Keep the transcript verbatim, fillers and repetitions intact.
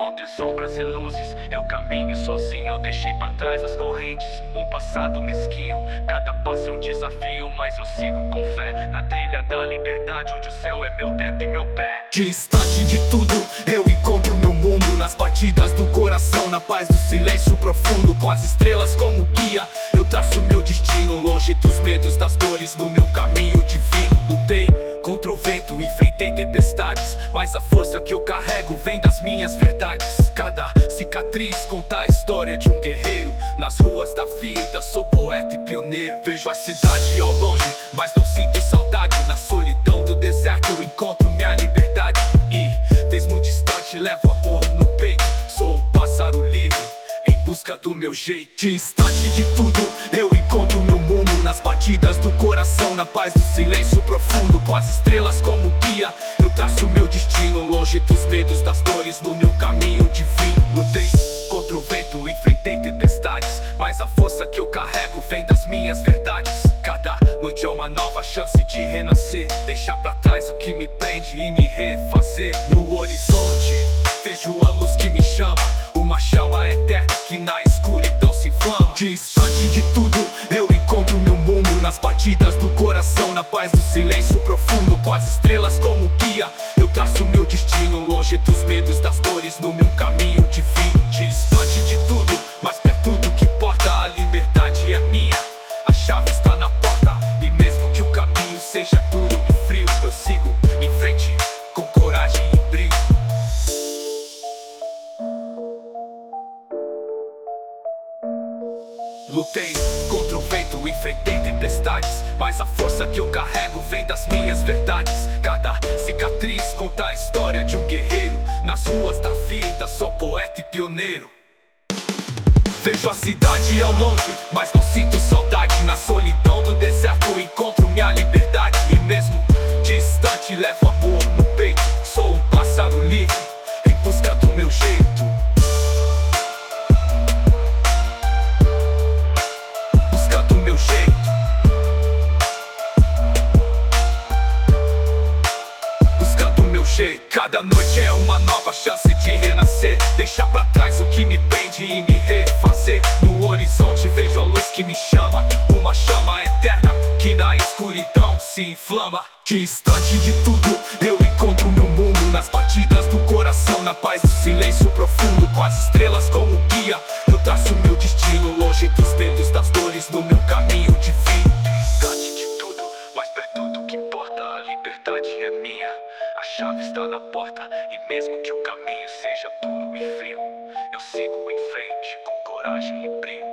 Entre sombras e luzes, eu caminho sozinho. Eu deixei pra trás as correntes, um passado mesquinho. Cada passo é um desafio, mas eu sigo com fé na trilha da liberdade, onde o céu é meu teto e meu pé. Distante de tudo, eu encontro meu mundo nas batidas do coração, na paz do silêncio profundo, com as estrelas como guia. Eu traço meu destino, longe dos medos, das dores, no meu caminho divino. Lutei contra o vento, enfrentei tempestades, mas a força que eu carrego vem das minhas verdades. Cada cicatriz conta a história de um guerreiro. Nas ruas da vida sou poeta e pioneiro. Vejo a cidade ao longe, mas não sinto saudade. Na solidão do deserto eu encontro minha liberdade. E, mesmo distante, levo amor no peito. Sou um pássaro livre, em busca do meu jeito. Distante de tudo, eu encontro meu mundo nas batidas do coração, na paz do silêncio profundo, com as estrelas como guia. Eu traço meu destino, longe dos medos, das dores, no meu caminho divino. Lutei contra o vento, enfrentei tempestades, mas a força que eu carrego vem das minhas verdades. Cada noite é uma nova chance de renascer, deixar pra trás o que me prende e me refazer. No horizonte vejo a luz que me chama, uma chama eterna que na escuridão se inflama. Distante de tudo, eu encontro meu mundo nas batidas do coração, na paz do silêncio profundo, com as estrelas como guia. Eu traço meu destino, longe dos medos, das dores, no meu caminho divino. Distante de tudo, mas perto do que importa, a liberdade é minha. A chave está na porta, e mesmo que o caminho seja duro e frio, eu sigo em frente, com coragem e brilho. Lutei contra o vento, enfrentei tempestades, mas a força que eu carrego vem das minhas verdades. Cada cicatriz conta a história de um guerreiro. Nas ruas da vida sou poeta e pioneiro. Vejo a cidade ao longe, mas não sinto saudade. Na solidão do deserto eu encontro minha liberdade. E mesmo distante levo amor no peito. Sou um pássaro livre, em busca do meu jeito. Cada noite é uma nova chance de renascer, deixar pra trás o que me prende e me refazer. No horizonte vejo a luz que me chama, uma chama eterna que na escuridão se inflama. Distante de tudo, eu encontro meu mundo nas batidas do coração, na paz do silêncio profundo, com as estrelas como guia. Eu traço meu destino, longe dos medos, das dores, no meu caminho divino. Distante de tudo, mas perto do que importa, a liberdade é minha. A chave está na porta, e mesmo que o caminho seja duro e frio, eu sigo em frente com coragem e brilho.